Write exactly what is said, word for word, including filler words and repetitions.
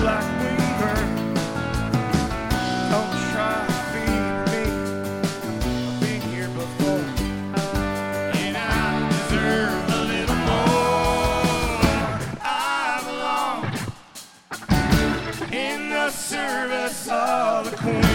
like we were. Don't try to be me. I've been here before, and I deserve a little more. I belong in the service of the Queen.